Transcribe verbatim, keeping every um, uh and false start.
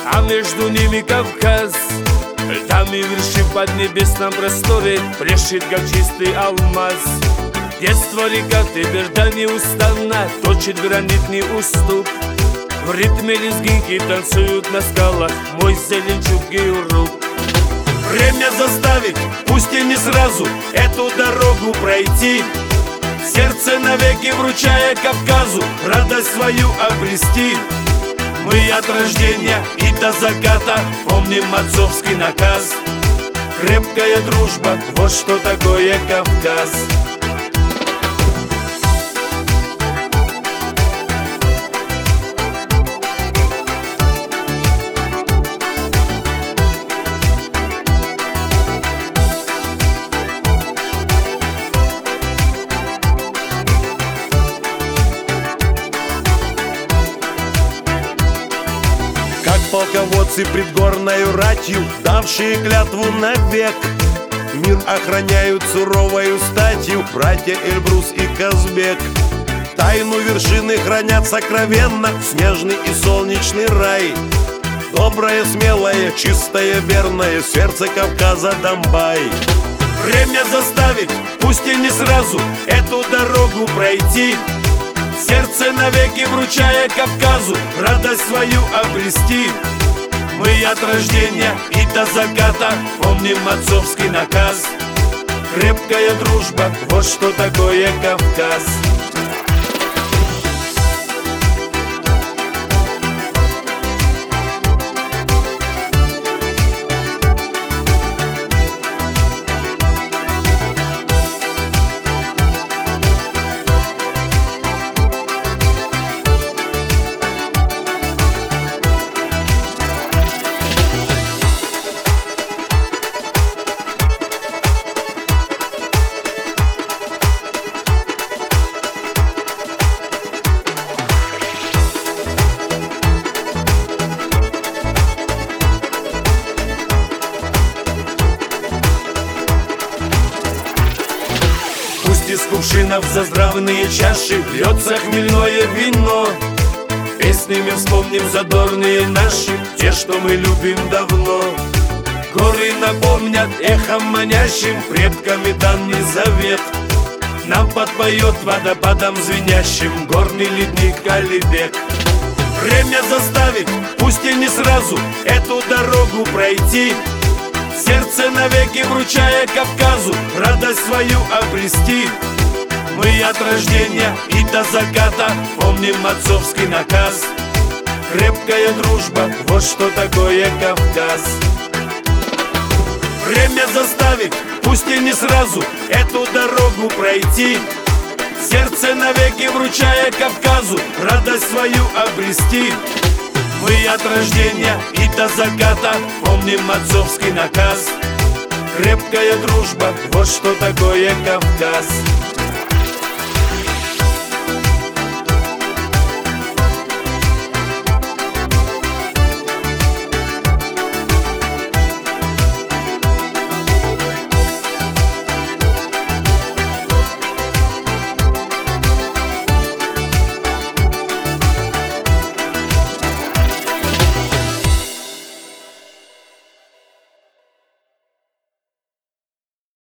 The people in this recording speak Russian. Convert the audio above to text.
а между ними Кавказ. Льдами вершин под небесном просторе блещет, как чистый алмаз. Детство река Теберда неустанно точит гранитный уступ. В ритме лезгинки танцуют на скалах мой Зеленчук Георгий. Время заставит, пусть и не сразу, эту дорогу пройти, сердце навеки вручая Кавказу, радость свою обрести. Мы от рождения и до заката помним отцовский наказ. Крепкая дружба, вот что такое Кавказ. Полководцы пред горною ратью, давшие клятву навек, мир охраняют суровою статью братья Эльбрус и Казбек. Тайну вершины хранят сокровенно, снежный и солнечный рай. Доброе, смелое, чистое, верное сердце Кавказа Донбай. Время заставит, пусть и не сразу, эту дорогу пройти, сердце навеки вручая Кавказу, радость свою обрести. Мы от рождения и до заката помним отцовский наказ. Крепкая дружба, вот что такое Кавказ. Из кувшинов заздравные чаши льется хмельное вино. Песнями вспомним задорные наши, те, что мы любим давно. Горы напомнят эхом манящим предками данный завет. Нам подпоет водопадом звенящим горный ледник Алибек. Время заставит, пусть и не сразу, эту дорогу пройти, сердце навеки вручая Кавказу, радость свою обрести. Мы от рождения и до заката помним отцовский наказ. Крепкая дружба, вот что такое Кавказ. Время заставит, пусть и не сразу, эту дорогу пройти, сердце навеки вручая Кавказу, радость свою обрести. Мы от рождения и до заката помним отцовский наказ. Крепкая дружба, вот что такое Кавказ.